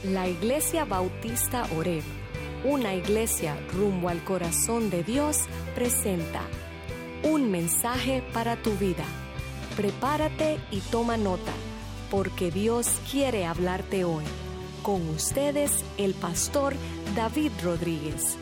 La Iglesia Bautista Oreb, una iglesia rumbo al corazón de Dios, presenta un mensaje para tu vida. Prepárate y toma nota, porque Dios quiere hablarte hoy. Con ustedes, el pastor David Rodríguez.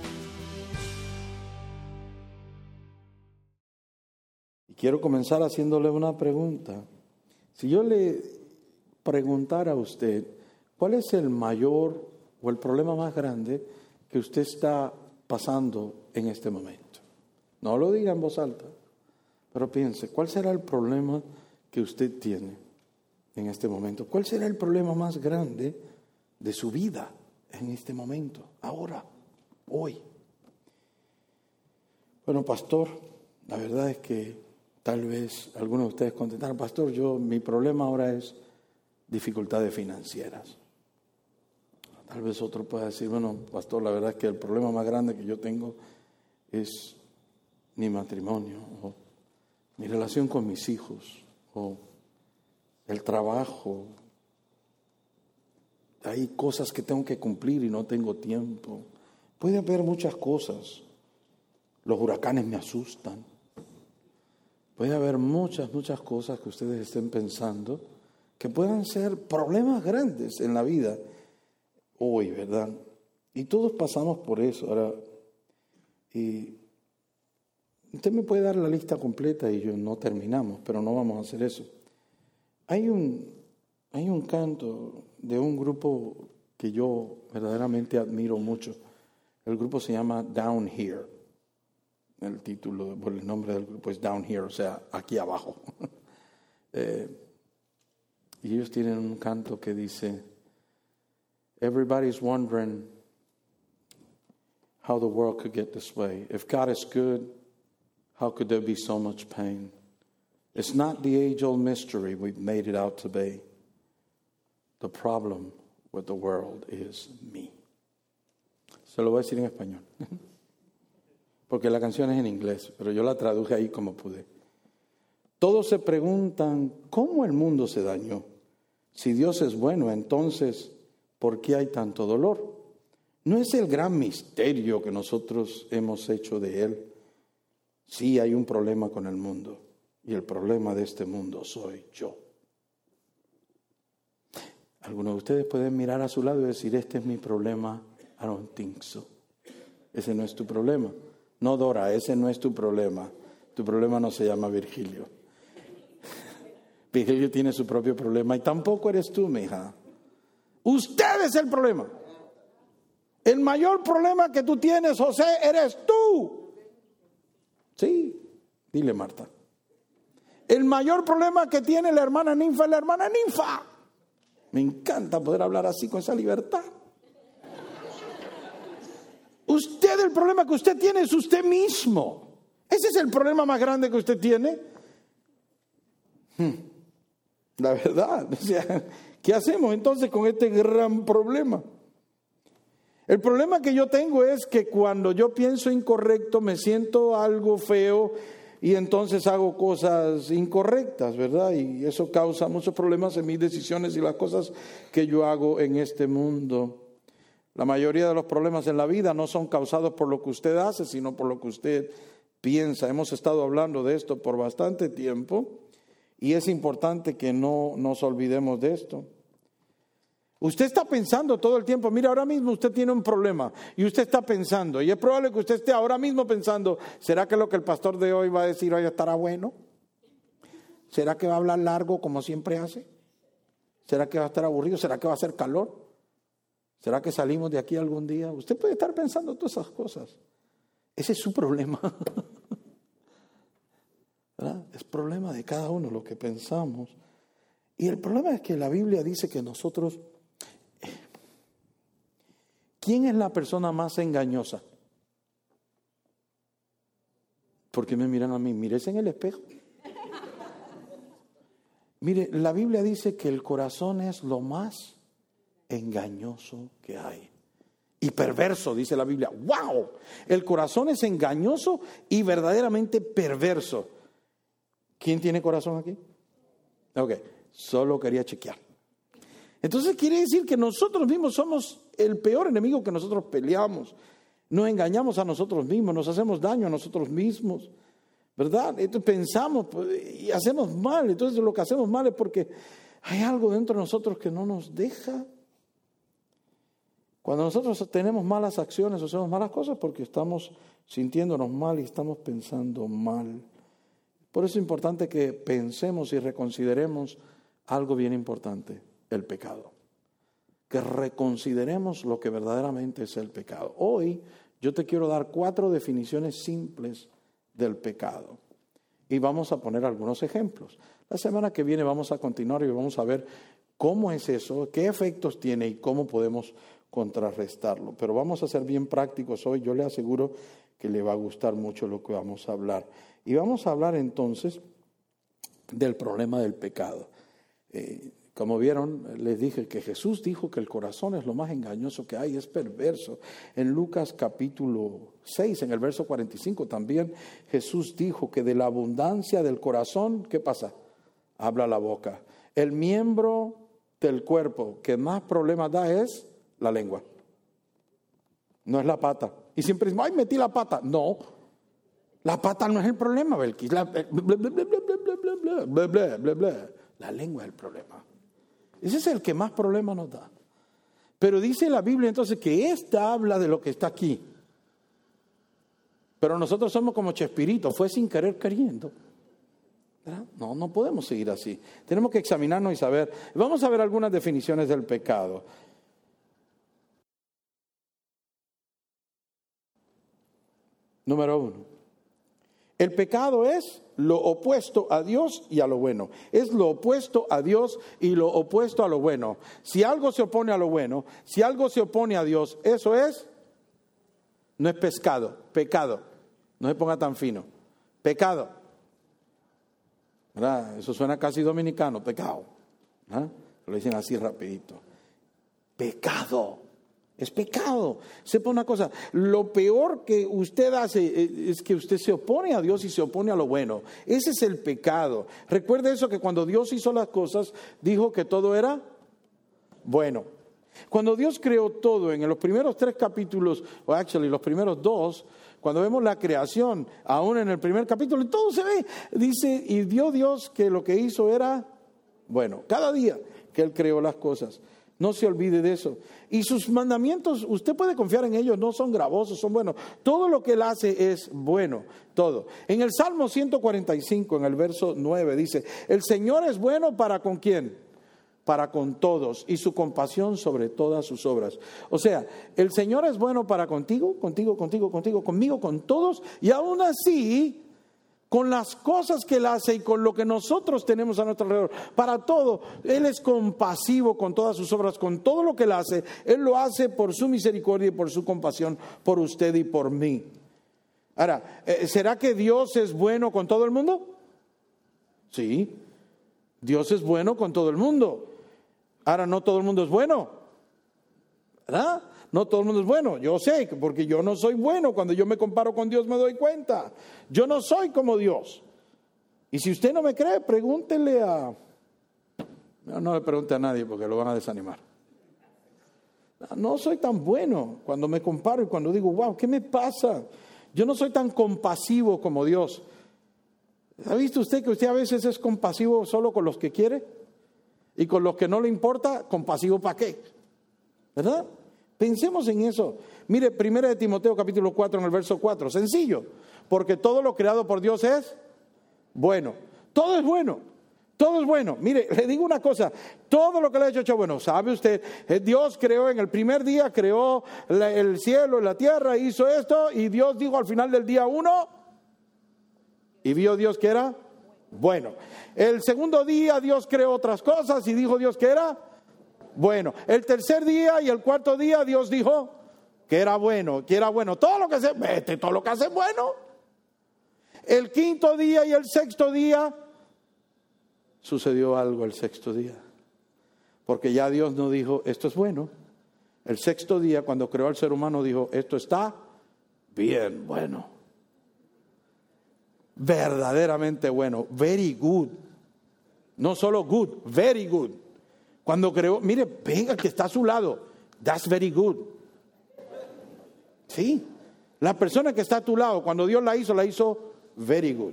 Quiero comenzar haciéndole una pregunta. Si yo le preguntara a usted, ¿cuál es el mayor o el problema más grande que usted está pasando en este momento? No lo diga en voz alta, pero piense, ¿cuál será el problema que usted tiene en este momento? ¿Cuál será el problema más grande de su vida en este momento, ahora, hoy? Bueno, pastor, la verdad es que tal vez algunos de ustedes contestaron, pastor, mi problema ahora es dificultades financieras. Tal vez otro pueda decir, bueno, pastor, la verdad es que el problema más grande que yo tengo es mi matrimonio, o mi relación con mis hijos, o el trabajo. Hay cosas que tengo que cumplir y no tengo tiempo. Puede haber muchas cosas. Los huracanes me asustan. Puede haber muchas cosas que ustedes estén pensando que puedan ser problemas grandes en la vida hoy, ¿verdad? Y todos pasamos por eso. Ahora, y usted me puede dar la lista completa y yo no terminamos, pero no vamos a hacer eso. Hay un canto de un grupo que yo verdaderamente admiro mucho. El grupo se llama Down Here. El título, por el nombre del grupo es Down Here, o sea, aquí abajo. Y ellos tienen un canto que dice, everybody's wondering how the world could get this way. If God is good, how could there be so much pain? It's not the age-old mystery we've made it out to be. The problem with the world is me. Se lo voy a decir en español. Porque la canción es en inglés, pero yo la traduje ahí como pude. Todos se preguntan, ¿cómo el mundo se dañó? Si Dios es bueno, entonces, ¿por qué hay tanto dolor? ¿No es el gran misterio que nosotros hemos hecho de Él? Sí, hay un problema con el mundo, y el problema de este mundo soy yo. Algunos de ustedes pueden mirar a su lado y decir, este es mi problema. I don't think so. Ese no es tu problema. No, Dora, ese no es tu problema. Tu problema no se llama Virgilio. Virgilio tiene su propio problema y tampoco eres tú, mija. Usted es el problema. El mayor problema que tú tienes, José, eres tú. Sí, dile, Marta. El mayor problema que tiene la hermana Ninfa es la hermana Ninfa. Me encanta poder hablar así con esa libertad. Usted, el problema que usted tiene es usted mismo. Ese es el problema más grande que usted tiene. La verdad, o sea, ¿qué hacemos entonces con este gran problema? El problema que yo tengo es que cuando yo pienso incorrecto, me siento algo feo y entonces hago cosas incorrectas, ¿verdad? Y eso causa muchos problemas en mis decisiones y las cosas que yo hago en este mundo. La mayoría de los problemas en la vida no son causados por lo que usted hace, sino por lo que usted piensa. Hemos estado hablando de esto por bastante tiempo y es importante que no nos olvidemos de esto. Usted está pensando todo el tiempo, mira, ahora mismo usted tiene un problema y usted está pensando, y es probable que usted esté ahora mismo pensando, ¿será que lo que el pastor de hoy va a decir hoy estará bueno? ¿Será que va a hablar largo como siempre hace? ¿Será que va a estar aburrido? ¿Será que va a hacer calor? ¿Será que salimos de aquí algún día? Usted puede estar pensando todas esas cosas. Ese es su problema. ¿Verdad? Es problema de cada uno lo que pensamos. Y el problema es que la Biblia dice que nosotros... ¿Quién es la persona más engañosa? ¿Por qué me miran a mí? Mírese en el espejo. Mire, la Biblia dice que el corazón es lo más engañoso que hay. Y perverso, dice la Biblia. ¡Wow! El corazón es engañoso y verdaderamente perverso. ¿Quién tiene corazón aquí? Ok, solo quería chequear. Entonces quiere decir que nosotros mismos somos el peor enemigo que nosotros peleamos. Nos engañamos a nosotros mismos, nos hacemos daño a nosotros mismos, ¿verdad? Entonces pensamos y hacemos mal. Entonces lo que hacemos mal es porque hay algo dentro de nosotros que no nos deja. Cuando nosotros tenemos malas acciones o hacemos malas cosas, porque estamos sintiéndonos mal y estamos pensando mal. Por eso es importante que pensemos y reconsideremos algo bien importante, el pecado. Que reconsideremos lo que verdaderamente es el pecado. Hoy yo te quiero dar 4 definiciones simples del pecado. Y vamos a poner algunos ejemplos. La semana que viene vamos a continuar y vamos a ver cómo es eso, qué efectos tiene y cómo podemos contrarrestarlo. Pero vamos a ser bien prácticos hoy. Yo le aseguro que le va a gustar mucho lo que vamos a hablar. Y vamos a hablar entonces del problema del pecado. Como vieron, les dije que Jesús dijo que el corazón es lo más engañoso que hay, es perverso. En Lucas capítulo 6, en el verso 45 también, Jesús dijo que de la abundancia del corazón, ¿qué pasa? Habla la boca. El miembro del cuerpo que más problemas da es la lengua. No es la pata. Y siempre dicen, ¡ay, metí la pata! No, la pata no es el problema, Belkis. La lengua es el problema. Ese es el que más problema nos da. Pero dice la Biblia entonces que esta habla de lo que está aquí. Pero nosotros somos como Chespirito, fue sin querer queriendo. ¿Verdad? No podemos seguir así. Tenemos que examinarnos y saber. Vamos a ver algunas definiciones del pecado. Número 1. El pecado es lo opuesto a Dios y a lo bueno. Es lo opuesto a Dios y lo opuesto a lo bueno. Si algo se opone a lo bueno, si algo se opone a Dios, eso no es pecado. No se ponga tan fino. Pecado. ¿Verdad? Eso suena casi dominicano, pecado. ¿Ah? Lo dicen así rapidito. Pecado. Es pecado. Sepa una cosa, lo peor que usted hace es que usted se opone a Dios y se opone a lo bueno. Ese es el pecado. Recuerde eso, que cuando Dios hizo las cosas, dijo que todo era bueno. Cuando Dios creó todo, en los primeros 3 capítulos, los primeros 2, cuando vemos la creación, aún en el primer capítulo, todo se ve. Dice, y vio Dios que lo que hizo era bueno. Cada día que Él creó las cosas. No se olvide de eso. Y sus mandamientos, usted puede confiar en ellos, no son gravosos, son buenos. Todo lo que Él hace es bueno, todo. En el Salmo 145, en el verso 9, dice, el Señor es bueno para ¿con quién? Para con todos, y su compasión sobre todas sus obras. O sea, el Señor es bueno para contigo, conmigo, con todos, y aún así, con las cosas que Él hace y con lo que nosotros tenemos a nuestro alrededor, para todo, Él es compasivo con todas sus obras, con todo lo que Él hace. Él lo hace por su misericordia y por su compasión, por usted y por mí. Ahora, ¿será que Dios es bueno con todo el mundo? Sí, Dios es bueno con todo el mundo. Ahora, no todo el mundo es bueno, ¿verdad? No todo el mundo es bueno, yo sé, porque yo no soy bueno. Cuando yo me comparo con Dios me doy cuenta. Yo no soy como Dios. Y si usted no me cree, pregúntele a... No le pregunte a nadie porque lo van a desanimar. No soy tan bueno cuando me comparo y cuando digo, wow, ¿qué me pasa? Yo no soy tan compasivo como Dios. ¿Ha visto usted que usted a veces es compasivo solo con los que quiere? Y con los que no le importa, compasivo ¿para qué? ¿Verdad? Pensemos en eso. Mire, 1 de Timoteo capítulo 4 en el verso 4. Sencillo. Porque todo lo creado por Dios es bueno. Todo es bueno. Todo es bueno. Mire, le digo una cosa. Todo lo que le ha hecho bueno. ¿Sabe usted? Dios creó en el primer día, creó el cielo y la tierra, hizo esto. Y Dios dijo al final del día 1. Y vio Dios que era bueno. El segundo día Dios creó otras cosas y dijo Dios que era bueno. El tercer día y el cuarto día Dios dijo que era bueno, todo lo que hace es bueno. El quinto día y el sexto día sucedió algo el sexto día, porque ya Dios no dijo esto es bueno. El sexto día, cuando creó al ser humano, dijo esto está bien bueno, verdaderamente bueno, very good. No solo good, very good. Cuando creó, mire, venga que está a su lado. That's very good. Sí. La persona que está a tu lado, cuando Dios la hizo very good.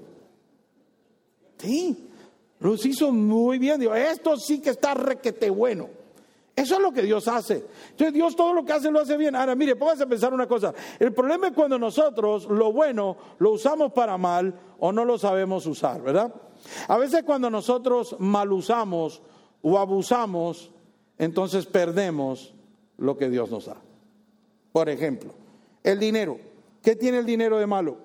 Sí. Los hizo muy bien. Digo, esto sí que está requete bueno. Eso es lo que Dios hace. Entonces Dios todo lo que hace lo hace bien. Ahora mire, póngase a pensar una cosa. El problema es cuando nosotros lo bueno lo usamos para mal o no lo sabemos usar, ¿verdad? A veces cuando nosotros mal usamos o abusamos, entonces perdemos lo que Dios nos da. Por ejemplo, el dinero. ¿Qué tiene el dinero de malo?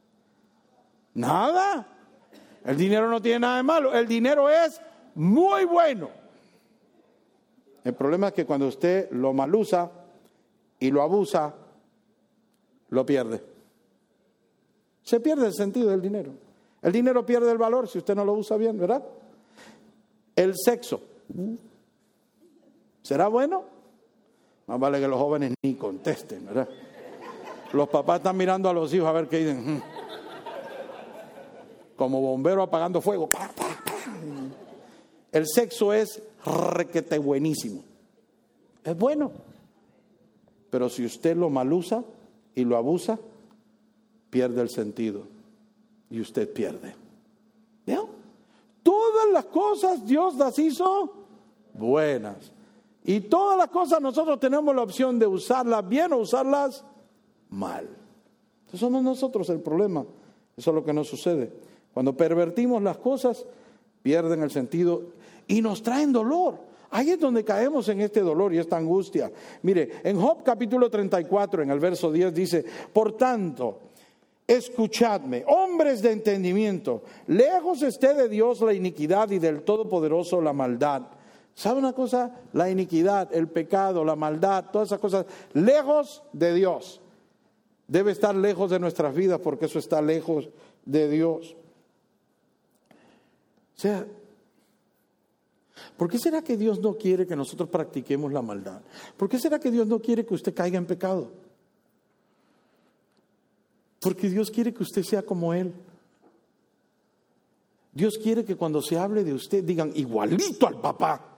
Nada. El dinero no tiene nada de malo. El dinero es muy bueno. El problema es que cuando usted lo malusa y lo abusa, lo pierde. Se pierde el sentido del dinero. El dinero pierde el valor si usted no lo usa bien, ¿verdad? El sexo. ¿Será bueno? Más vale que los jóvenes ni contesten, ¿verdad? Los papás están mirando a los hijos a ver qué dicen. Como bombero apagando fuego. El sexo es requete buenísimo. Es bueno. Pero si usted lo malusa y lo abusa, pierde el sentido. Y usted pierde. ¿Veo? Todas las cosas Dios las hizo buenas. Y todas las cosas nosotros tenemos la opción de usarlas bien o usarlas mal. Entonces somos nosotros el problema. Eso es lo que nos sucede. Cuando pervertimos las cosas, pierden el sentido y nos traen dolor. Ahí es donde caemos en este dolor y esta angustia. Mire, en Job capítulo 34, en el verso 10 dice, por tanto, escuchadme, hombres de entendimiento, lejos esté de Dios la iniquidad y del Todopoderoso la maldad. ¿Sabe una cosa? La iniquidad, el pecado, la maldad, todas esas cosas, lejos de Dios. Debe estar lejos de nuestras vidas porque eso está lejos de Dios. O sea, ¿por qué será que Dios no quiere que nosotros practiquemos la maldad? ¿Por qué será que Dios no quiere que usted caiga en pecado? Porque Dios quiere que usted sea como Él. Dios quiere que cuando se hable de usted digan igualito al papá.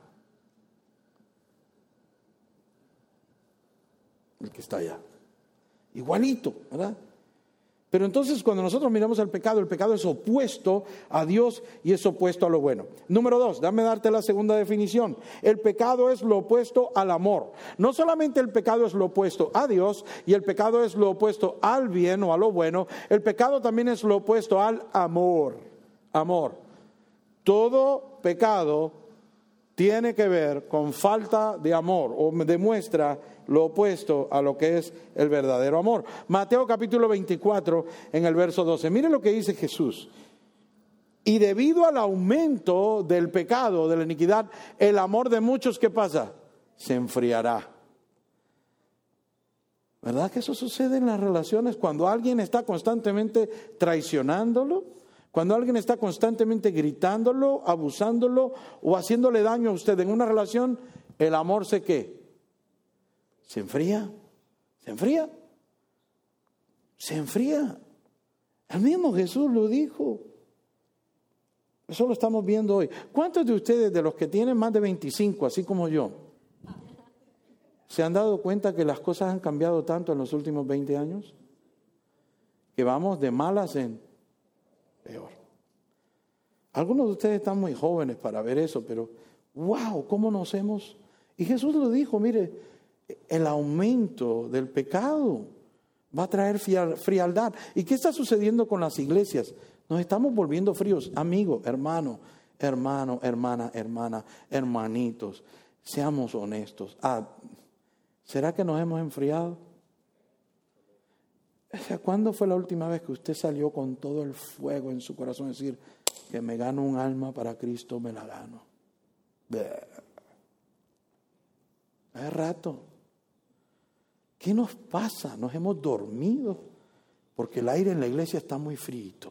El que está allá. Igualito, ¿verdad? Pero entonces cuando nosotros miramos el pecado es opuesto a Dios y es opuesto a lo bueno. Número 2, dame darte la segunda definición. El pecado es lo opuesto al amor. No solamente el pecado es lo opuesto a Dios y el pecado es lo opuesto al bien o a lo bueno, el pecado también es lo opuesto al amor. Amor. Todo pecado tiene que ver con falta de amor o demuestra lo opuesto a lo que es el verdadero amor. Mateo capítulo 24 en el verso 12. Mire lo que dice Jesús. Y debido al aumento del pecado, de la iniquidad, el amor de muchos, ¿qué pasa? Se enfriará. ¿Verdad que eso sucede en las relaciones? Cuando alguien está constantemente traicionándolo, cuando alguien está constantemente gritándolo, abusándolo o haciéndole daño a usted en una relación, el amor ¿qué? Se enfría, se enfría, se enfría. El mismo Jesús lo dijo. Eso lo estamos viendo hoy. ¿Cuántos de ustedes, de los que tienen más de 25, así como yo, se han dado cuenta que las cosas han cambiado tanto en los últimos 20 años? Que vamos de malas en peor. Algunos de ustedes están muy jóvenes para ver eso, pero wow, ¿cómo nos hemos? Y Jesús lo dijo, mire, el aumento del pecado va a traer frialdad. ¿Y qué está sucediendo con las iglesias? Nos estamos volviendo fríos. Amigo, hermano, hermana, hermanitos, seamos honestos. ¿Será que nos hemos enfriado? O sea, ¿cuándo fue la última vez que usted salió con todo el fuego en su corazón? Es decir, que me gano un alma para Cristo, me la gano. Hace rato. ¿Qué nos pasa? Nos hemos dormido porque el aire en la iglesia está muy frío,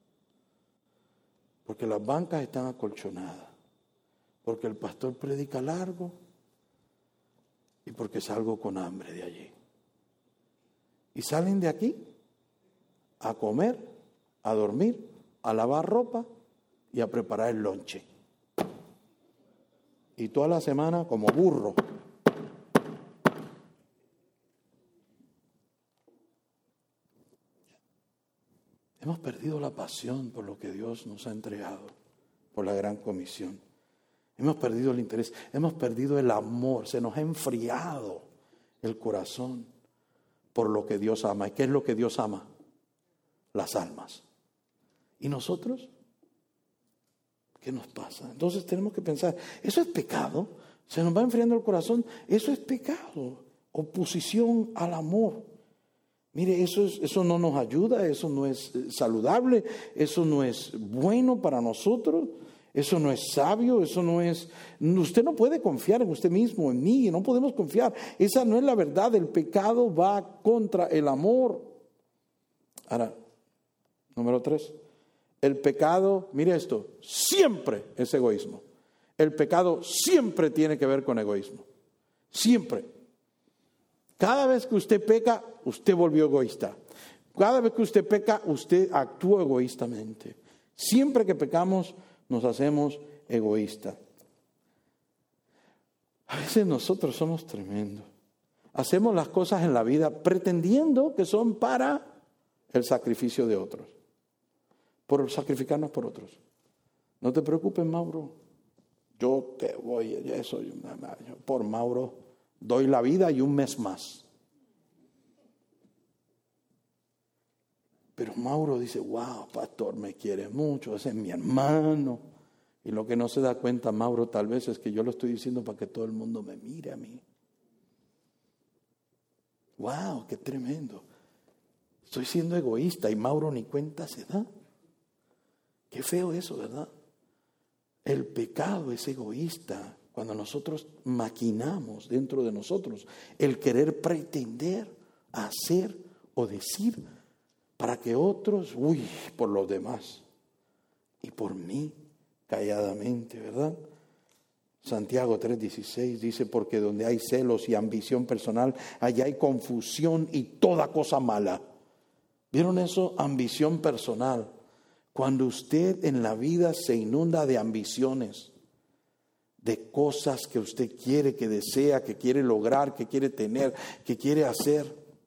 porque las bancas están acolchonadas, porque el pastor predica largo y porque salgo con hambre de allí. Y salen de aquí a comer, a dormir, a lavar ropa y a preparar el lonche. y toda la semana como burro. Hemos perdido la pasión por lo que Dios nos ha entregado, por la gran comisión. Hemos perdido el interés, hemos perdido el amor, se nos ha enfriado el corazón por lo que Dios ama. ¿Y qué es lo que Dios ama? Las almas. ¿Y nosotros? ¿Qué nos pasa? Entonces tenemos que pensar, ¿eso es pecado? Se nos va enfriando el corazón, eso es pecado, oposición al amor. Mire, eso no nos ayuda, eso no es saludable, eso no es bueno para nosotros, eso no es sabio, eso no es... Usted no puede confiar en usted mismo, en mí, no podemos confiar. Esa no es la verdad, el pecado va contra el amor. Ahora, número 3, el pecado, mire esto, siempre es egoísmo. El pecado siempre tiene que ver con egoísmo, siempre. Cada vez que usted peca, usted volvió egoísta. Cada vez que usted peca, usted actúa egoístamente. Siempre que pecamos, nos hacemos egoístas. A veces nosotros somos tremendos. Hacemos las cosas en la vida pretendiendo que son para el sacrificio de otros. Por sacrificarnos por otros. No te preocupes, Mauro. Yo te voy, eso, por Mauro doy la vida y un mes más. Pero Mauro dice, wow, pastor, me quiere mucho, ese es mi hermano. Y lo que no se da cuenta Mauro tal vez es que yo lo estoy diciendo para que todo el mundo me mire a mí. Wow, qué tremendo. Estoy siendo egoísta y Mauro ni cuenta se da. Qué feo eso, ¿verdad? El pecado es egoísta. Cuando nosotros maquinamos dentro de nosotros el querer pretender, hacer o decir para que otros, por los demás y por mí, calladamente, ¿verdad? Santiago 3:16 dice, porque donde hay celos y ambición personal, allá hay confusión y toda cosa mala. ¿Vieron eso? Ambición personal. Cuando usted en la vida se inunda de ambiciones, de cosas que usted quiere, que desea, que quiere lograr, que quiere tener, que quiere hacer.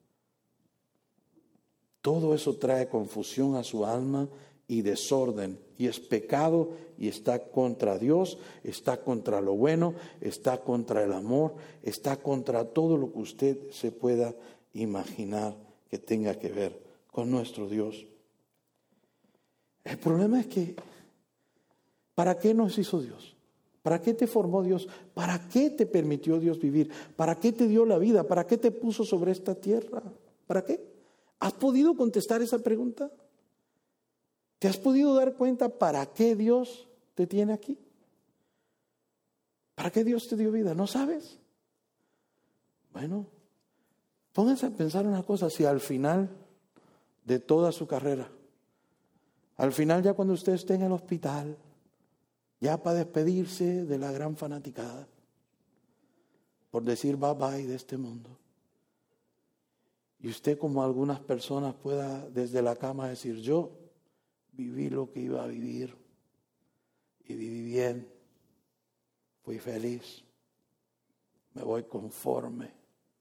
Todo eso trae confusión a su alma y desorden. Y es pecado y está contra Dios, está contra lo bueno, está contra el amor, está contra todo lo que usted se pueda imaginar que tenga que ver con nuestro Dios. El problema es que, ¿para qué nos hizo Dios? ¿Para qué te formó Dios? ¿Para qué te permitió Dios vivir? ¿Para qué te dio la vida? ¿Para qué te puso sobre esta tierra? ¿Para qué? ¿Has podido contestar esa pregunta? ¿Te has podido dar cuenta para qué Dios te tiene aquí? ¿Para qué Dios te dio vida? ¿No sabes? Bueno, pónganse a pensar una cosa. Si al final de toda su carrera, al final ya cuando usted esté en el hospital, ya para despedirse de la gran fanaticada, por decir bye bye de este mundo, y usted como algunas personas pueda desde la cama decir, yo viví lo que iba a vivir y viví bien, fui feliz, me voy conforme,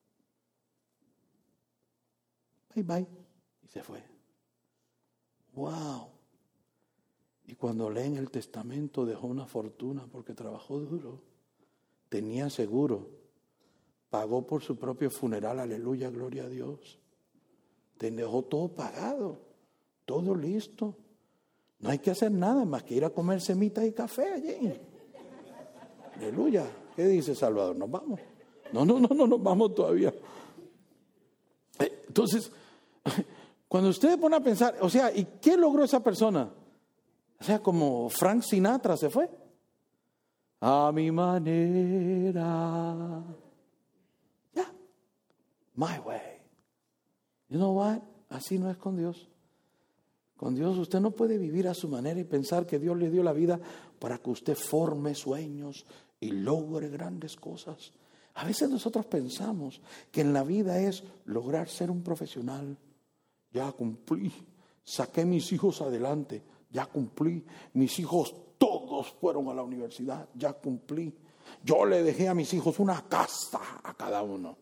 bye bye, y se fue. Wow. Y cuando leen el testamento dejó una fortuna porque trabajó duro, tenía seguro, pagó por su propio funeral, aleluya, gloria a Dios. Te dejó todo pagado, todo listo. No hay que hacer nada más que ir a comer semitas y café allí. Aleluya. ¿Qué dice Salvador? ¿Nos vamos? No nos vamos todavía. Entonces, cuando usted pone a pensar, o sea, ¿y qué logró esa persona? O sea, como Frank Sinatra se fue. A mi manera. Yeah. My way. You know what? Así no es con Dios. Con Dios usted no puede vivir a su manera y pensar que Dios le dio la vida para que usted forme sueños y logre grandes cosas. A veces nosotros pensamos que en la vida es lograr ser un profesional. Ya cumplí, saqué mis hijos adelante, ya cumplí, mis hijos todos fueron a la universidad, ya cumplí. Yo le dejé a mis hijos una casa a cada uno.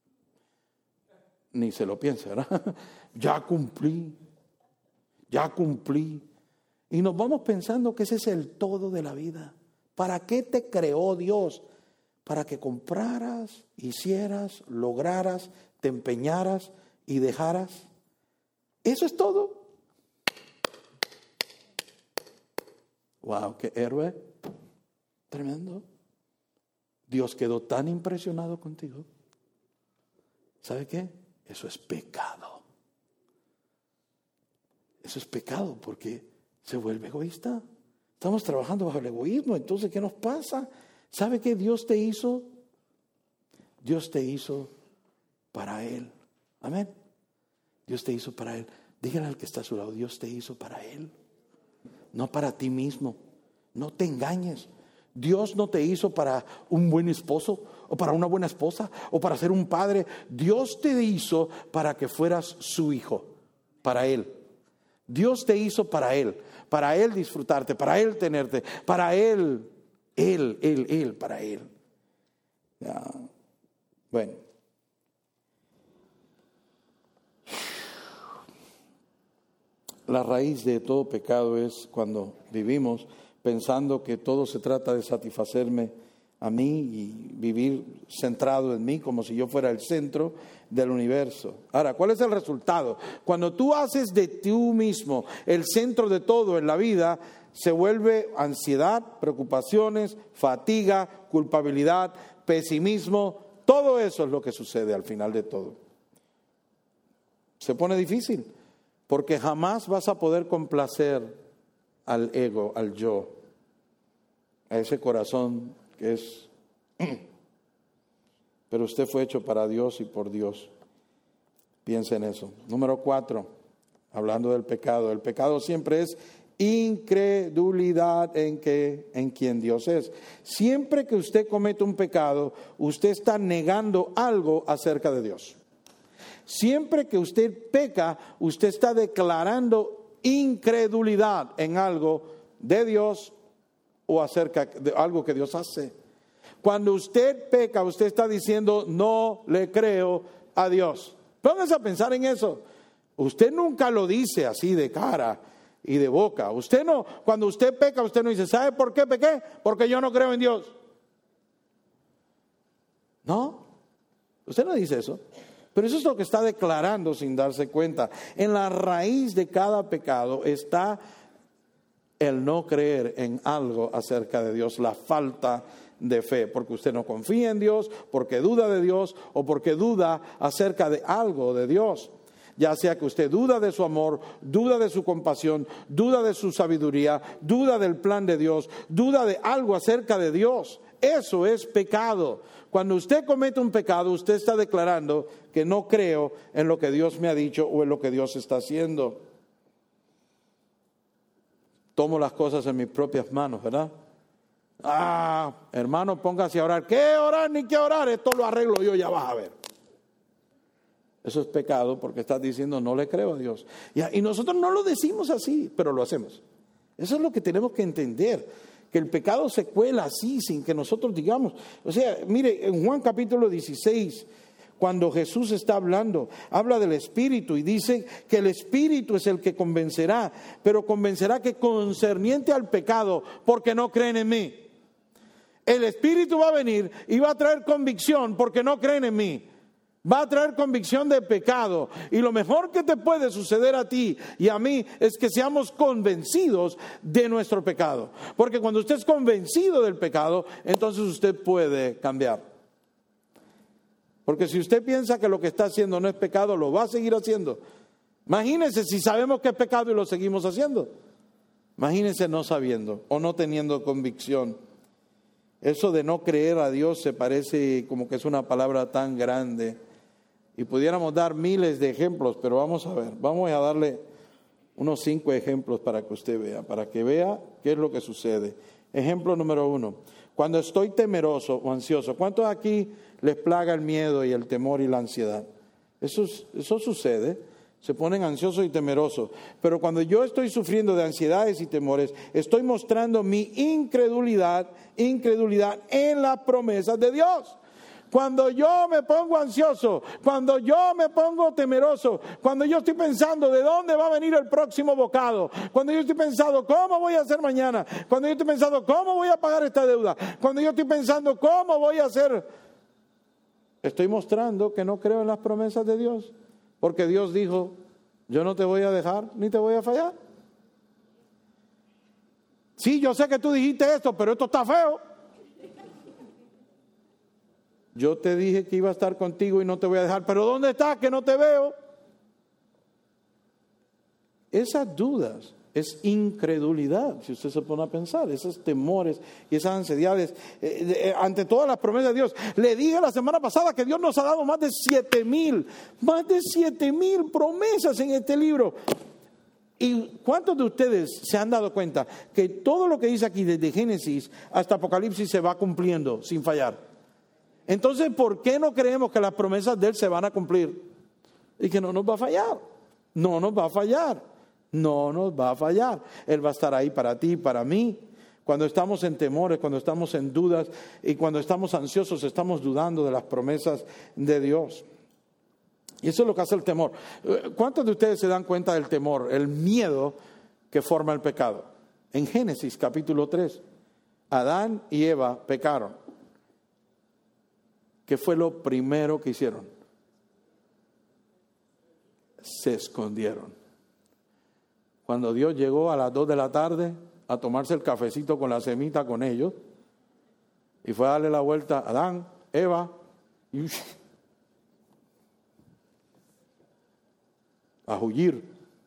Ni se lo piensa, ¿verdad? Ya cumplí. Y nos vamos pensando que ese es el todo de la vida. ¿Para qué te creó Dios? Para que compraras, hicieras, lograras, te empeñaras y dejaras. Eso es todo. Wow, qué héroe. Tremendo. Dios quedó tan impresionado contigo. ¿Sabe qué? Eso es pecado. Eso es pecado porque se vuelve egoísta. Estamos trabajando bajo el egoísmo. Entonces, ¿qué nos pasa? ¿Sabe qué Dios te hizo? Dios te hizo para Él. Amén. Dios te hizo para Él. Dígale al que está a su lado, Dios te hizo para Él. No para ti mismo. No te engañes. Dios no te hizo para un buen esposo o para una buena esposa o para ser un padre. Dios te hizo para que fueras su hijo, para Él. Dios te hizo para Él disfrutarte, para Él tenerte, para Él, para Él. Ya. Bueno. La raíz de todo pecado es cuando vivimos pensando que todo se trata de satisfacerme a mí y vivir centrado en mí como si yo fuera el centro del universo. Ahora, ¿cuál es el resultado? Cuando tú haces de ti mismo el centro de todo en la vida, se vuelve ansiedad, preocupaciones, fatiga, culpabilidad, pesimismo. Todo eso es lo que sucede al final de todo. Se pone difícil porque jamás vas a poder complacer al ego, al yo, a ese corazón que es. Pero usted fue hecho para Dios y por Dios. Piensa en eso. Número 4, hablando del pecado. El pecado siempre es incredulidad en quien Dios es. Siempre que usted comete un pecado, usted está negando algo acerca de Dios. Siempre que usted peca, usted está declarando incredulidad en algo de Dios o acerca de algo que Dios hace. Cuando usted peca, usted está diciendo, no le creo a Dios. Póngase a pensar en eso. Usted nunca lo dice así de cara y de boca. Usted no, cuando usted peca, usted no dice, ¿sabe por qué pequé? Porque yo no creo en Dios. No, usted no dice eso. Pero eso es lo que está declarando sin darse cuenta. En la raíz de cada pecado está el no creer en algo acerca de Dios, la falta de fe, porque usted no confía en Dios, porque duda de Dios o porque duda acerca de algo de Dios. Ya sea que usted duda de su amor, duda de su compasión, duda de su sabiduría, duda del plan de Dios, duda de algo acerca de Dios. Eso es pecado. Cuando usted comete un pecado, usted está declarando que no creo en lo que Dios me ha dicho o en lo que Dios está haciendo. Tomo las cosas en mis propias manos, ¿verdad? Hermano, póngase a orar. ¿Qué orar ni qué orar? Esto lo arreglo yo, ya vas a ver. Eso es pecado porque estás diciendo no le creo a Dios. Y nosotros no lo decimos así, pero lo hacemos. Eso es lo que tenemos que entender. Que el pecado se cuela así sin que nosotros digamos. O sea, mire, en Juan capítulo 16, cuando Jesús está hablando, habla del Espíritu y dice que el Espíritu es el que convencerá, pero convencerá que concerniente al pecado, porque no creen en mí. El Espíritu va a venir y va a traer convicción porque no creen en mí. Va a traer convicción de pecado. Y lo mejor que te puede suceder a ti y a mí es que seamos convencidos de nuestro pecado. Porque cuando usted es convencido del pecado, entonces usted puede cambiar. Porque si usted piensa que lo que está haciendo no es pecado, lo va a seguir haciendo. Imagínese si sabemos que es pecado y lo seguimos haciendo. Imagínese no sabiendo o no teniendo convicción. Eso de no creer a Dios se parece como que es una palabra tan grande. Y pudiéramos dar miles de ejemplos, pero vamos a ver, vamos a darle unos 5 ejemplos para que usted vea, para que vea qué es lo que sucede. Ejemplo número 1, cuando estoy temeroso o ansioso. ¿Cuántos aquí les plaga el miedo y el temor y la ansiedad? Eso sucede. se ponen ansiosos y temerosos. Pero cuando yo estoy sufriendo de ansiedades y temores, estoy mostrando mi incredulidad en las promesas de Dios. Cuando yo me pongo ansioso, cuando yo me pongo temeroso, cuando yo estoy pensando de dónde va a venir el próximo bocado, cuando yo estoy pensando cómo voy a hacer mañana, cuando yo estoy pensando cómo voy a pagar esta deuda, cuando yo estoy pensando cómo voy a hacer, estoy mostrando que no creo en las promesas de Dios. Porque Dios dijo, yo no te voy a dejar ni te voy a fallar. Sí, yo sé que tú dijiste esto, pero esto está feo. Yo te dije que iba a estar contigo y no te voy a dejar, pero ¿dónde estás que no te veo? Esas dudas es incredulidad, si usted se pone a pensar, esos temores y esas ansiedades ante todas las promesas de Dios. Le dije la semana pasada que Dios nos ha dado más de 7,000 promesas en este libro. ¿Y cuántos de ustedes se han dado cuenta que todo lo que dice aquí desde Génesis hasta Apocalipsis se va cumpliendo sin fallar? Entonces, ¿por qué no creemos que las promesas de Él se van a cumplir? Y que no nos va a fallar, no nos va a fallar. No nos va a fallar. Él va a estar ahí para ti y para mí. Cuando estamos en temores, cuando estamos en dudas y cuando estamos ansiosos, estamos dudando de las promesas de Dios. Y eso es lo que hace el temor. ¿Cuántos de ustedes se dan cuenta del temor, el miedo que forma el pecado? En Génesis capítulo 3, Adán y Eva pecaron. ¿Qué fue lo primero que hicieron? Se escondieron. Cuando Dios llegó a las 2 de la tarde a tomarse el cafecito con la semita con ellos, y fue a darle la vuelta a Adán, Eva, y a huir.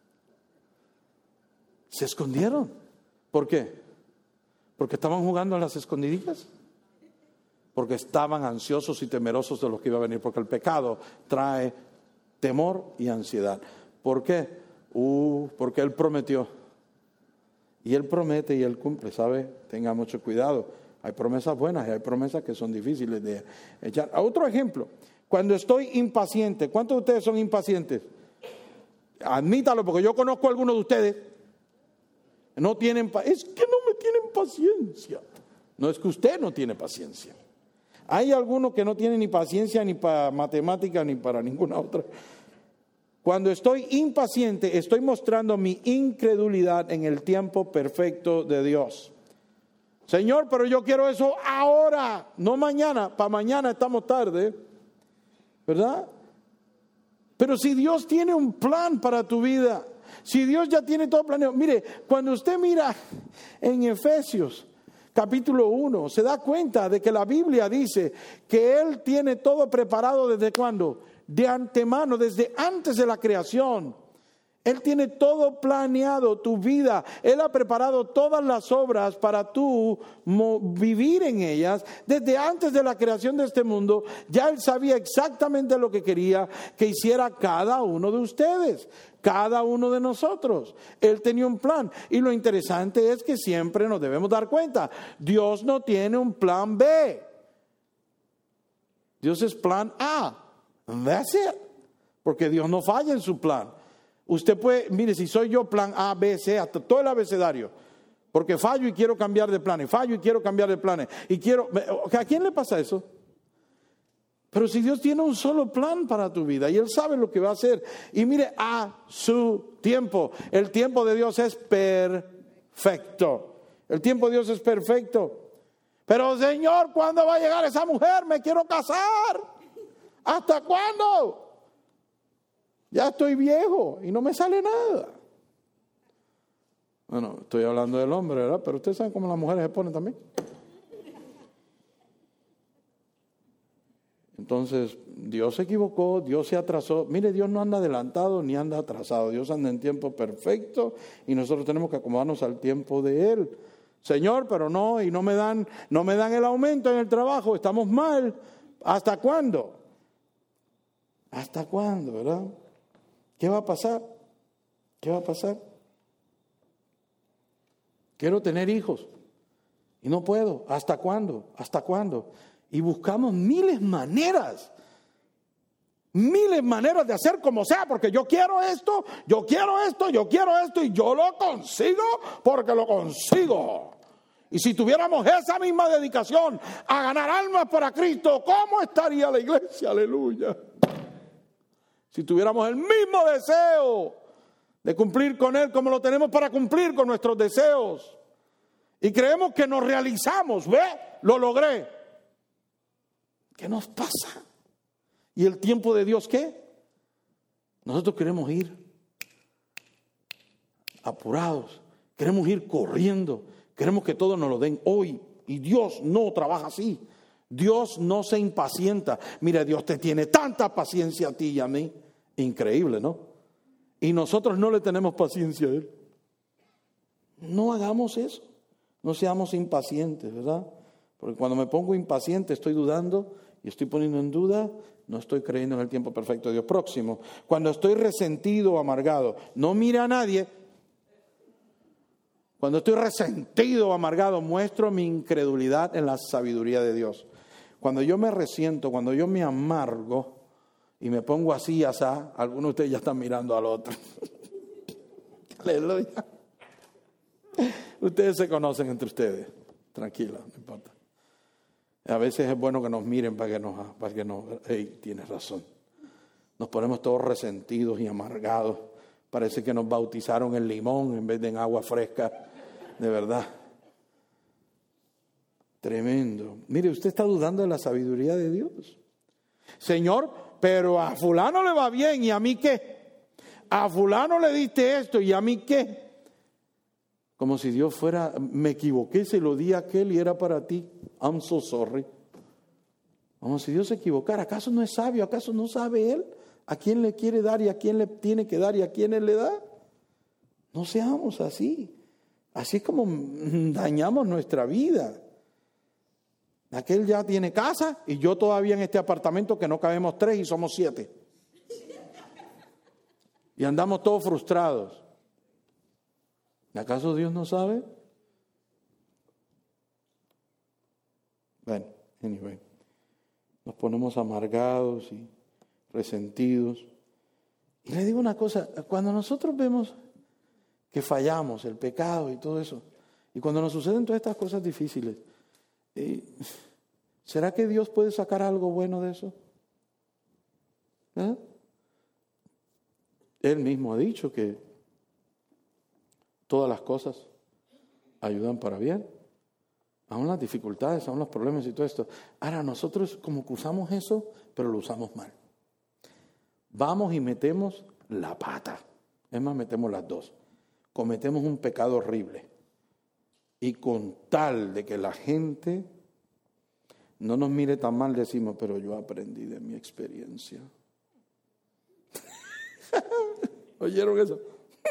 Se escondieron. ¿Por qué? Porque estaban jugando a las escondidillas. Porque estaban ansiosos y temerosos de lo que iba a venir. Porque el pecado trae temor y ansiedad. ¿Por qué? Porque Él prometió. Y Él promete y Él cumple, ¿sabe? Tenga mucho cuidado. Hay promesas buenas y hay promesas que son difíciles de echar. Otro ejemplo, cuando estoy impaciente. ¿Cuántos de ustedes son impacientes? Admítalo, porque yo conozco a algunos de ustedes. No tienen, es que no me tienen paciencia. No es que usted no tiene paciencia. Hay algunos que no tienen ni paciencia ni para matemática ni para ninguna otra. Cuando estoy impaciente, estoy mostrando mi incredulidad en el tiempo perfecto de Dios. Señor, pero yo quiero eso ahora, no mañana. Para mañana estamos tarde, ¿verdad? Pero si Dios tiene un plan para tu vida, si Dios ya tiene todo planeado. Mire, cuando usted mira en Efesios capítulo 1, se da cuenta de que la Biblia dice que Él tiene todo preparado ¿desde cuándo? De antemano, desde antes de la creación. Él tiene todo planeado, tu vida. Él ha preparado todas las obras para tú vivir en ellas. Desde antes de la creación de este mundo, ya Él sabía exactamente lo que quería que hiciera cada uno de ustedes, cada uno de nosotros. Él tenía un plan. Y lo interesante es que siempre nos debemos dar cuenta, Dios no tiene un plan B. Dios es plan A. That's it. Porque Dios no falla en su plan. Usted puede, mire, si soy yo plan A, B, C, hasta todo el abecedario. Porque fallo y quiero cambiar de planes. Fallo y quiero cambiar de planes. ¿A quién le pasa eso? Pero si Dios tiene un solo plan para tu vida y Él sabe lo que va a hacer. Y mire, a su tiempo. El tiempo de Dios es perfecto. El tiempo de Dios es perfecto. Pero Señor, ¿cuándo va a llegar esa mujer? Me quiero casar. ¿Hasta cuándo? Ya estoy viejo y no me sale nada. Bueno, estoy hablando del hombre, ¿verdad? Pero ustedes saben cómo las mujeres se ponen también. Entonces, Dios se equivocó, Dios se atrasó. Mire, Dios no anda adelantado ni anda atrasado. Dios anda en tiempo perfecto y nosotros tenemos que acomodarnos al tiempo de Él. Señor, pero no, y no me dan el aumento en el trabajo, estamos mal. ¿Hasta cuándo? ¿Hasta cuándo, verdad? ¿Qué va a pasar? ¿Qué va a pasar? Quiero tener hijos y no puedo. ¿Hasta cuándo? ¿Hasta cuándo? Y buscamos miles de maneras miles maneras de hacer como sea, porque yo quiero esto, yo quiero esto, yo quiero esto, y yo lo consigo porque lo consigo. Y si tuviéramos esa misma dedicación a ganar almas para Cristo, ¿cómo estaría la iglesia? Aleluya. Si tuviéramos el mismo deseo de cumplir con Él como lo tenemos para cumplir con nuestros deseos. Y creemos que nos realizamos, ¿ve? Lo logré. ¿Qué nos pasa? ¿Y el tiempo de Dios qué? Nosotros queremos ir apurados, queremos ir corriendo, queremos que todo nos lo den hoy. Y Dios no trabaja así. Dios no se impacienta. Mira, Dios te tiene tanta paciencia a ti y a mí. Increíble, ¿no? Y nosotros no le tenemos paciencia a Él. No hagamos eso. No seamos impacientes, ¿verdad? Porque cuando me pongo impaciente estoy dudando y estoy poniendo en duda, no estoy creyendo en el tiempo perfecto de Dios. Próximo, cuando estoy resentido o amargado, no mire a nadie. Cuando estoy resentido o amargado, muestro mi incredulidad en la sabiduría de Dios. Cuando yo me resiento, cuando yo me amargo y me pongo así, asá, algunos de ustedes ya están mirando al otro. Aleluya. Ustedes se conocen entre ustedes. Tranquila, no importa. A veces es bueno que nos miren para que nos, hey, tienes razón. Nos ponemos todos resentidos y amargados. Parece que nos bautizaron en limón en vez de en agua fresca. De verdad. Tremendo. Mire, usted está dudando de la sabiduría de Dios. Señor, pero a fulano le va bien, ¿y a mí qué? A fulano le diste esto, ¿y a mí qué? Como si Dios fuera, me equivoqué, se lo di a aquel y era para ti. I'm so sorry. Como si Dios se equivocara. ¿Acaso no es sabio? ¿Acaso no sabe Él a quién le quiere dar y a quién le tiene que dar y a quién Él le da? No seamos así. Así es como dañamos nuestra vida. Aquel ya tiene casa y yo todavía en este apartamento que no cabemos 3 y somos 7. Y andamos todos frustrados. ¿Acaso Dios no sabe? Bueno, anyway. Nos ponemos amargados y resentidos. Y le digo una cosa, cuando nosotros vemos que fallamos, el pecado y todo eso, y cuando nos suceden todas estas cosas difíciles, ¿será que Dios puede sacar algo bueno de eso? ¿Eh? Él mismo ha dicho que todas las cosas ayudan para bien. Aún las dificultades, aún los problemas y todo esto. Ahora nosotros como que usamos eso, pero lo usamos mal. Vamos y metemos la pata. Es más, metemos las dos. Cometemos un pecado horrible. Y con tal de que la gente no nos mire tan mal, decimos, pero yo aprendí de mi experiencia. ¿Oyeron eso?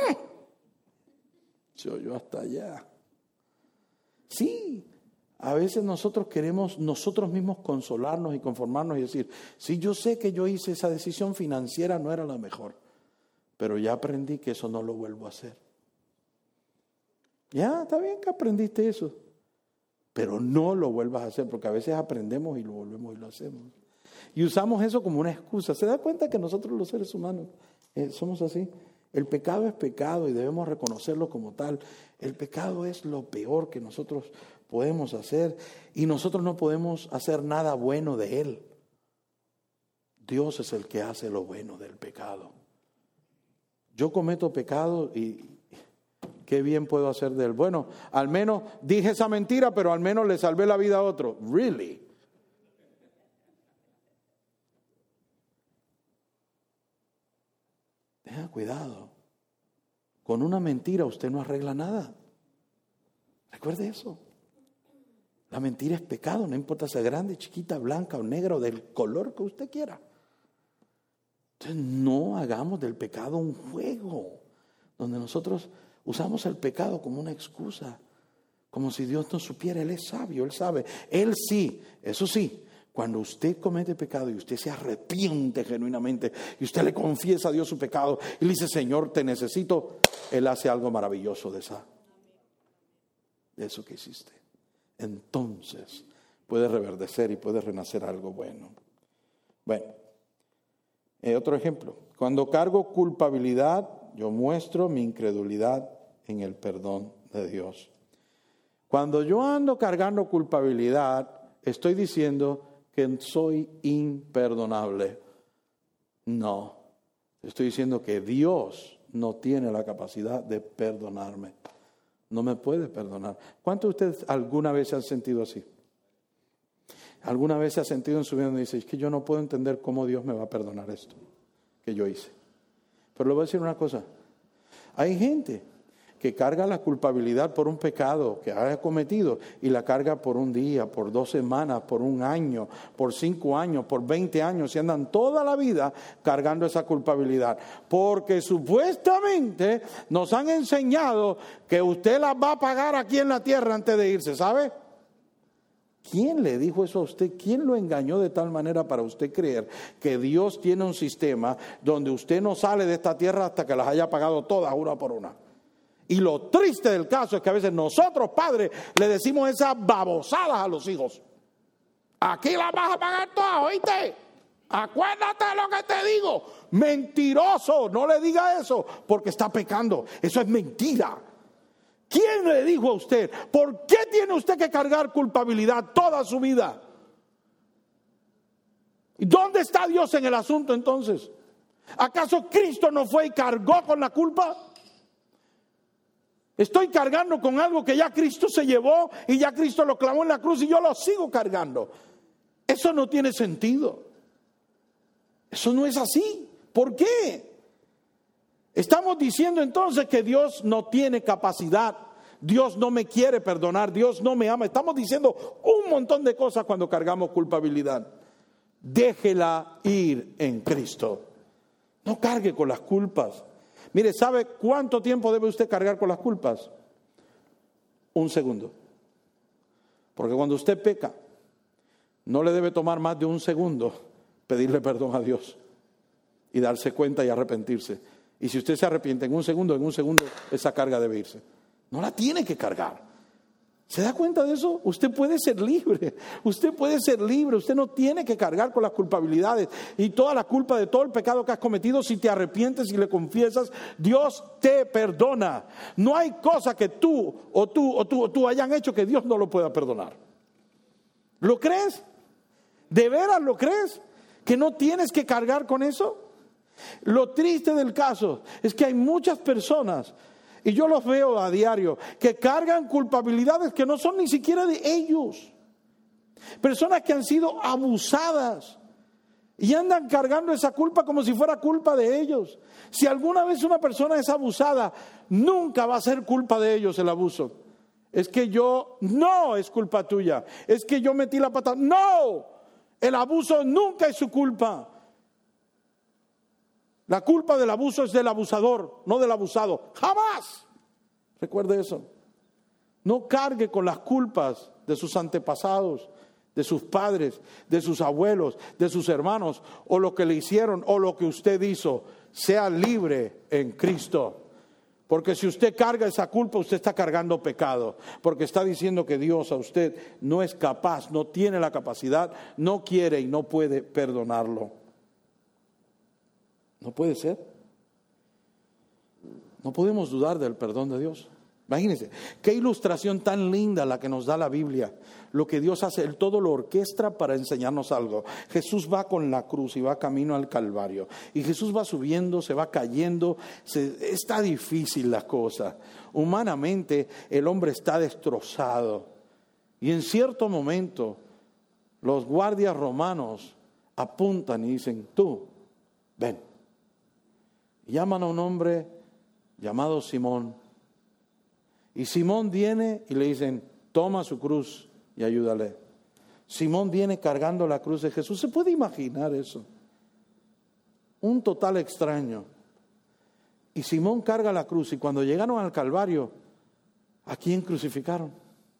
Se oyó hasta allá. Sí, a veces nosotros queremos nosotros mismos consolarnos y conformarnos y decir, sí, yo sé que yo hice esa decisión financiera, no era la mejor, pero ya aprendí que eso no lo vuelvo a hacer. Ya, está bien que aprendiste eso, pero no lo vuelvas a hacer, porque a veces aprendemos y lo volvemos y lo hacemos. Y usamos eso como una excusa. ¿Se da cuenta que nosotros los seres humanos somos así? El pecado es pecado y debemos reconocerlo como tal. El pecado es lo peor que nosotros podemos hacer y nosotros no podemos hacer nada bueno de él. Dios es el que hace lo bueno del pecado. Yo cometo pecado y ¿qué bien puedo hacer de él? Bueno, al menos dije esa mentira, pero al menos le salvé la vida a otro. Really? Tenga cuidado. Con una mentira usted no arregla nada. Recuerde eso. La mentira es pecado, no importa si es grande, chiquita, blanca o negra o del color que usted quiera. Entonces no hagamos del pecado un juego donde nosotros usamos el pecado como una excusa, como si Dios no supiera. Él es sabio, Él sabe. Él sí, eso sí. Cuando usted comete pecado y usted se arrepiente genuinamente y usted le confiesa a Dios su pecado y le dice, Señor, te necesito, Él hace algo maravilloso de eso que hiciste. Entonces puede reverdecer y puede renacer algo bueno. Bueno, Otro ejemplo. Cuando cargo culpabilidad, yo muestro mi incredulidad en el perdón de Dios. Cuando yo ando cargando culpabilidad, estoy diciendo que soy imperdonable. No, estoy diciendo que Dios no tiene la capacidad de perdonarme. No me puede perdonar. ¿Cuántos de ustedes alguna vez se han sentido así? ¿Alguna vez se ha sentido en su vida donde dice, es que yo no puedo entender cómo Dios me va a perdonar esto que yo hice? Pero le voy a decir una cosa. Hay gente que carga la culpabilidad por un pecado que haya cometido y la carga por un día, por 2 semanas, por 1 año, por 5 años, por 20 años y andan toda la vida cargando esa culpabilidad. Porque supuestamente nos han enseñado que usted las va a pagar aquí en la tierra antes de irse, ¿sabe? ¿Quién le dijo eso a usted? ¿Quién lo engañó de tal manera para usted creer que Dios tiene un sistema donde usted no sale de esta tierra hasta que las haya pagado todas una por una? Y lo triste del caso es que a veces nosotros, padres, le decimos esas babosadas a los hijos. Aquí las vas a pagar todas, ¿oíste? Acuérdate de lo que te digo. Mentiroso, no le diga eso porque está pecando. Eso es mentira. ¿Quién le dijo a usted? ¿Por qué tiene usted que cargar culpabilidad toda su vida? ¿Y dónde está Dios en el asunto entonces? ¿Acaso Cristo no fue y cargó con la culpa? Estoy cargando con algo que ya Cristo se llevó y ya Cristo lo clavó en la cruz y yo lo sigo cargando. Eso no tiene sentido. Eso no es así. ¿Por qué? Estamos diciendo entonces que Dios no tiene capacidad. Dios no me quiere perdonar. Dios no me ama. Estamos diciendo un montón de cosas cuando cargamos culpabilidad. Déjela ir en Cristo. No cargue con las culpas. Mire, ¿sabe cuánto tiempo debe usted cargar con las culpas? 1 segundo. Porque cuando usted peca, no le debe tomar más de 1 segundo pedirle perdón a Dios y darse cuenta y arrepentirse. Y si usted se arrepiente en 1 segundo, esa carga debe irse. No la tiene que cargar. ¿Se da cuenta de eso? Usted puede ser libre. Usted puede ser libre. Usted no tiene que cargar con las culpabilidades y toda la culpa de todo el pecado que has cometido. Si te arrepientes y le confiesas, Dios te perdona. No hay cosa que tú hayan hecho que Dios no lo pueda perdonar. ¿Lo crees? ¿De veras lo crees? ¿Que no tienes que cargar con eso? Lo triste del caso es que hay muchas personas, y yo los veo a diario, que cargan culpabilidades que no son ni siquiera de ellos. Personas que han sido abusadas y andan cargando esa culpa como si fuera culpa de ellos. Si alguna vez una persona es abusada, nunca va a ser culpa de ellos el abuso. Es que no es culpa tuya. Es que yo metí la pata. No, el abuso nunca es su culpa. La culpa del abuso es del abusador, no del abusado. ¡Jamás! Recuerde eso. No cargue con las culpas de sus antepasados, de sus padres, de sus abuelos, de sus hermanos, o lo que le hicieron, o lo que usted hizo. Sea libre en Cristo. Porque si usted carga esa culpa, usted está cargando pecado. Porque está diciendo que Dios a usted no es capaz, no tiene la capacidad, no quiere y no puede perdonarlo. No puede ser. No podemos dudar del perdón de Dios. Imagínense, qué ilustración tan linda la que nos da la Biblia. Lo que Dios hace, Él todo lo orquestra para enseñarnos algo. Jesús va con la cruz y va camino al Calvario. Y Jesús va subiendo, se va cayendo. Está difícil la cosa. Humanamente el hombre está destrozado. Y en cierto momento los guardias romanos apuntan y dicen, tú, ven. Llaman a un hombre llamado Simón. Y Simón viene y le dicen, toma su cruz y ayúdale. Simón viene cargando la cruz de Jesús. ¿Se puede imaginar eso? Un total extraño. Y Simón carga la cruz. Y cuando llegaron al Calvario, ¿a quién crucificaron?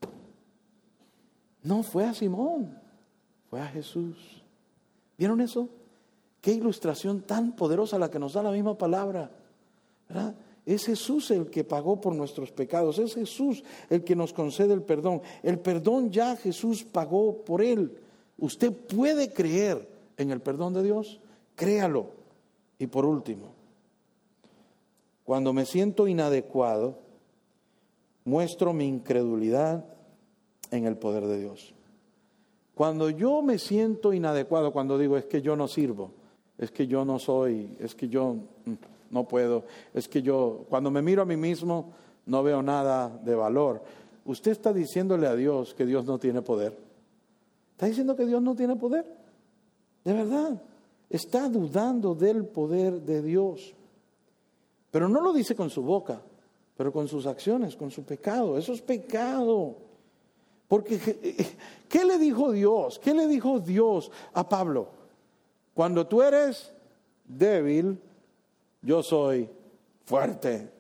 No fue a Simón, fue a Jesús. ¿Vieron eso? Qué ilustración tan poderosa la que nos da la misma palabra, ¿verdad? Es Jesús el que pagó por nuestros pecados. Es Jesús el que nos concede el perdón. El perdón ya Jesús pagó por él. ¿Usted puede creer en el perdón de Dios? Créalo. Y por último, cuando me siento inadecuado, muestro mi incredulidad en el poder de Dios. Cuando yo me siento inadecuado, cuando digo es que yo no sirvo, es que yo no soy, es que yo no puedo, es que yo, cuando me miro a mí mismo, no veo nada de valor. Usted está diciéndole a Dios que Dios no tiene poder. ¿Está diciendo que Dios no tiene poder? De verdad, está dudando del poder de Dios. Pero no lo dice con su boca, pero con sus acciones, con su pecado. Eso es pecado. Porque, ¿qué le dijo Dios? ¿Qué le dijo Dios a Pablo? Cuando tú eres débil, yo soy fuerte.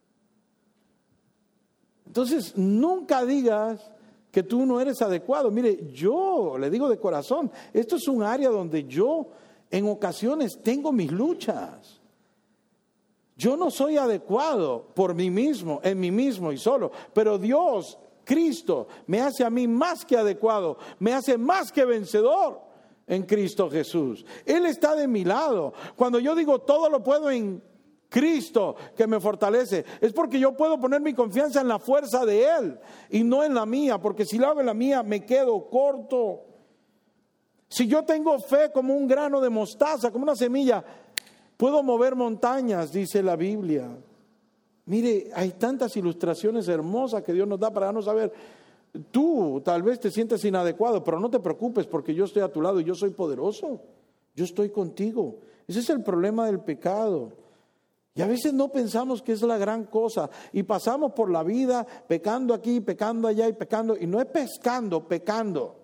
Entonces, nunca digas que tú no eres adecuado. Mire, yo le digo de corazón, esto es un área donde yo en ocasiones tengo mis luchas. Yo no soy adecuado por mí mismo, en mí mismo y solo, pero Dios, Cristo, me hace a mí más que adecuado, me hace más que vencedor en Cristo Jesús. Él está de mi lado. Cuando yo digo todo lo puedo en Cristo que me fortalece, es porque yo puedo poner mi confianza en la fuerza de Él y no en la mía, porque si lo hago en la mía me quedo corto. Si yo tengo fe como un grano de mostaza, como una semilla, puedo mover montañas, dice la Biblia. Mire, hay tantas ilustraciones hermosas que Dios nos da para darnos saber. Tú tal vez te sientes inadecuado, pero no te preocupes porque yo estoy a tu lado y yo soy poderoso. Yo estoy contigo. Ese es el problema del pecado. Y a veces no pensamos que es la gran cosa y pasamos por la vida pecando aquí, pecando allá y pecando. Y no es pescando, pecando.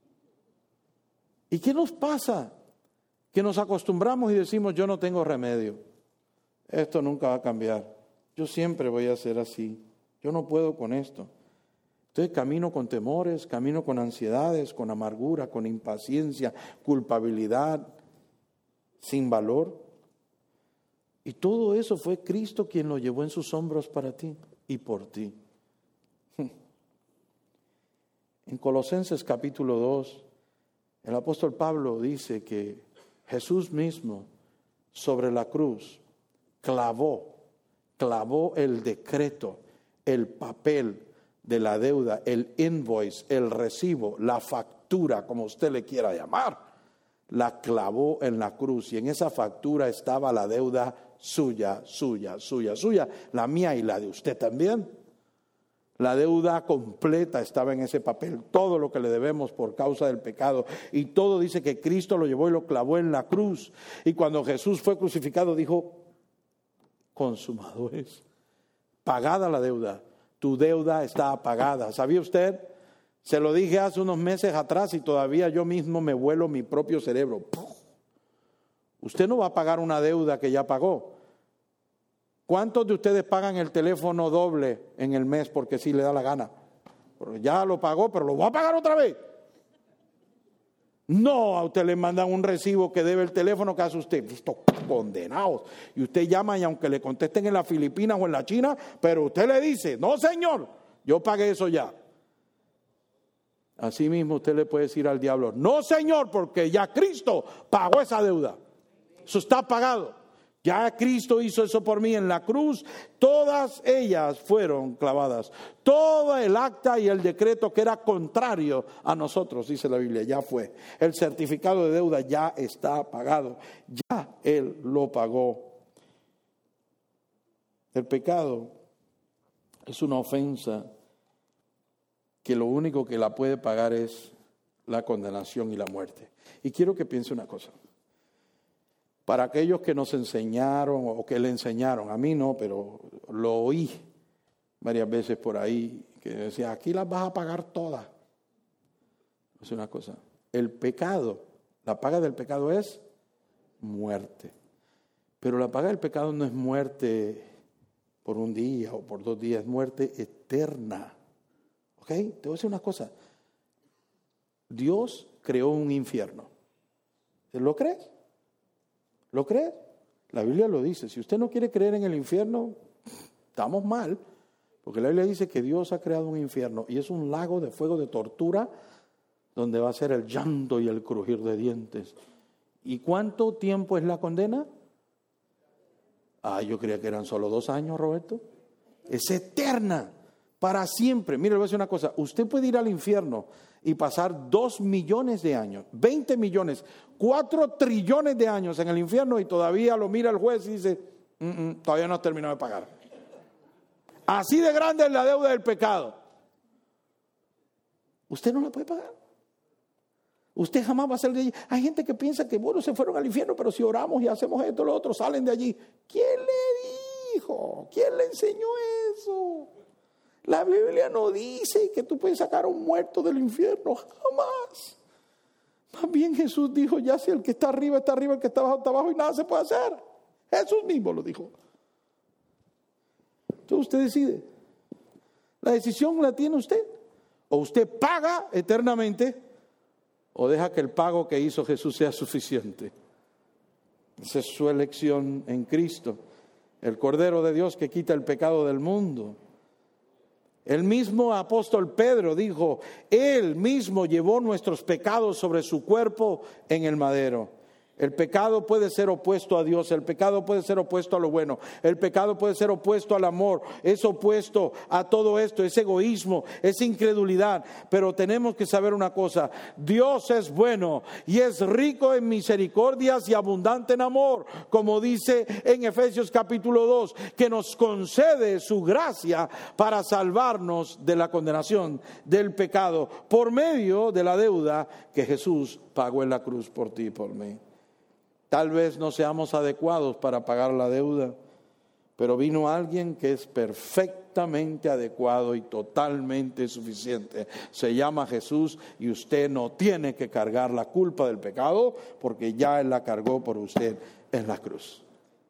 ¿Y qué nos pasa? Que nos acostumbramos y decimos, yo no tengo remedio. Esto nunca va a cambiar. Yo siempre voy a ser así. Yo no puedo con esto. Entonces camino con temores, camino con ansiedades, con amargura, con impaciencia, culpabilidad, sin valor. Y todo eso fue Cristo quien lo llevó en sus hombros para ti y por ti. En Colosenses capítulo 2, el apóstol Pablo dice que Jesús mismo sobre la cruz clavó el decreto, el papel de la deuda, el invoice, el recibo, la factura, como usted le quiera llamar, la clavó en la cruz y en esa factura estaba la deuda suya, la mía y la de usted también. La deuda completa estaba en ese papel, todo lo que le debemos por causa del pecado. Y todo dice que Cristo lo llevó y lo clavó en la cruz. Y cuando Jesús fue crucificado dijo, consumado es, pagada la deuda, tu deuda está pagada. ¿Sabía usted? Se lo dije hace unos meses atrás y todavía yo mismo me vuelo mi propio cerebro. Usted no va a pagar una deuda que ya pagó. ¿Cuántos de ustedes pagan el teléfono doble en el mes porque sí le da la gana? Porque ya lo pagó, pero lo va a pagar otra vez. No, a usted le mandan un recibo que debe el teléfono, ¿qué hace usted? Estos condenados. Y usted llama y aunque le contesten en las Filipinas o en la China, pero usted le dice, no señor, yo pagué eso ya. Así mismo usted le puede decir al diablo, no señor, porque ya Cristo pagó esa deuda. Eso está pagado. Ya Cristo hizo eso por mí en la cruz. Todas ellas fueron clavadas. Todo el acta y el decreto que era contrario a nosotros, dice la Biblia, ya fue. El certificado de deuda ya está pagado. Ya Él lo pagó. El pecado es una ofensa que lo único que la puede pagar es la condenación y la muerte. Y quiero que piense una cosa. Para aquellos que nos enseñaron o que le enseñaron, a mí no, pero lo oí varias veces por ahí, que decía, aquí las vas a pagar todas. Es una cosa, el pecado, la paga del pecado es muerte. Pero la paga del pecado no es muerte por un día o por 2 días, es muerte eterna. ¿Ok? Te voy a decir una cosa. Dios creó un infierno. ¿Lo crees? ¿Lo crees? La Biblia lo dice. Si usted no quiere creer en el infierno, estamos mal. Porque la Biblia dice que Dios ha creado un infierno y es un lago de fuego de tortura donde va a ser el llanto y el crujir de dientes. ¿Y cuánto tiempo es la condena? Yo creía que eran solo 2 años, Roberto. Es eterna, para siempre. Mire, le voy a decir una cosa. Usted puede ir al infierno y pasar 2 millones de años, 20 millones, 4 trillones de años en el infierno y todavía lo mira el juez y dice, todavía no has terminado de pagar. Así de grande es la deuda del pecado. Usted no la puede pagar. Usted jamás va a salir de allí. Hay gente que piensa que, bueno, se fueron al infierno, pero si oramos y hacemos esto, lo otro, salen de allí. ¿Quién le dijo? ¿Quién le enseñó eso? La Biblia no dice que tú puedes sacar a un muerto del infierno, jamás. Más bien Jesús dijo, ya si el que está arriba, el que está abajo, está abajo y nada se puede hacer. Jesús mismo lo dijo. Entonces usted decide. La decisión la tiene usted. O usted paga eternamente, o deja que el pago que hizo Jesús sea suficiente. Esa es su elección en Cristo, el Cordero de Dios que quita el pecado del mundo. El mismo apóstol Pedro dijo, Él mismo llevó nuestros pecados sobre su cuerpo en el madero. El pecado puede ser opuesto a Dios, el pecado puede ser opuesto a lo bueno, el pecado puede ser opuesto al amor, es opuesto a todo esto, es egoísmo, es incredulidad. Pero tenemos que saber una cosa, Dios es bueno y es rico en misericordias y abundante en amor, como dice en Efesios capítulo 2, que nos concede su gracia para salvarnos de la condenación del pecado por medio de la deuda que Jesús pagó en la cruz por ti y por mí. Tal vez no seamos adecuados para pagar la deuda, pero vino alguien que es perfectamente adecuado y totalmente suficiente. Se llama Jesús y usted no tiene que cargar la culpa del pecado porque ya Él la cargó por usted en la cruz.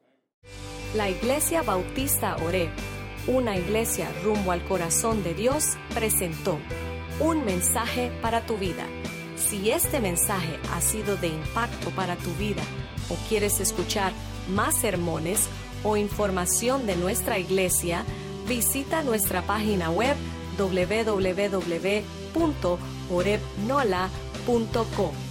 La Iglesia Bautista Oreb, una iglesia rumbo al corazón de Dios, presentó un mensaje para tu vida. Si este mensaje ha sido de impacto para tu vida o quieres escuchar más sermones o información de nuestra iglesia, visita nuestra página web www.orebnola.com.